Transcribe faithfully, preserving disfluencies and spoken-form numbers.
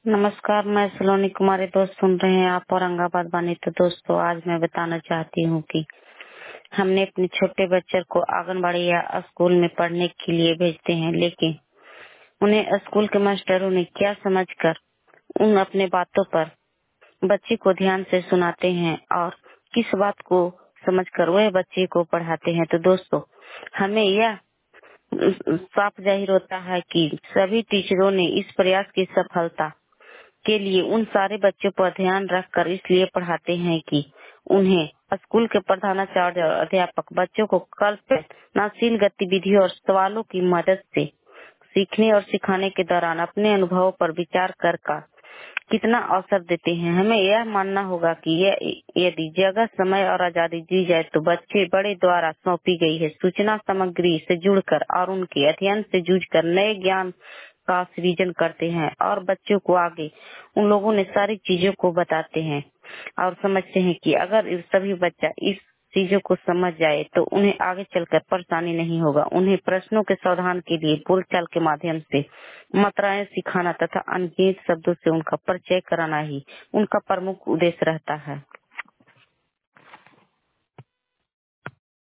नमस्कार, मैं सलोनी कुमारी। दोस्त सुन रहे हैं आप औरंगाबाद वानी। तो दोस्तों, आज मैं बताना चाहती हूँ कि हमने अपने छोटे बच्चे को आंगनबाड़ी या स्कूल में पढ़ने के लिए भेजते हैं, लेकिन उन्हें स्कूल के मास्टरों ने क्या समझकर उन अपने बातों पर बच्चे को ध्यान से सुनाते हैं और किस बात को समझकर वह बच्चे को पढ़ाते हैं। तो दोस्तों, हमें यह साफ जाहिर होता है कि सभी टीचरों ने इस प्रयास की सफलता के लिए उन सारे बच्चों पर ध्यान रखकर इसलिए पढ़ाते हैं कि उन्हें स्कूल के प्रधानाचार्य और अध्यापक बच्चों को कल्पनाशील गतिविधियों और सवालों की मदद से सीखने और सिखाने के दौरान अपने अनुभवों पर विचार कर का कितना अवसर देते हैं। हमें यह मानना होगा कि यह यदि जगह, समय और आजादी दी जाए तो बच्चे बड़े द्वारा सौंपी गई है सूचना सामग्री से जुड़कर और उनके अध्ययन से जूझकर नए ज्ञान का सृजन करते हैं और बच्चों को आगे उन लोगों ने सारी चीजों को बताते हैं और समझते हैं कि अगर इस सभी बच्चा इस चीजों को समझ जाए तो उन्हें आगे चलकर परेशानी नहीं होगा। उन्हें प्रश्नों के समाधान के लिए बोलचाल के माध्यम से मात्राएं सिखाना तथा अनगिनत शब्दों से उनका परिचय कराना ही उनका प्रमुख उद्देश्य रहता है।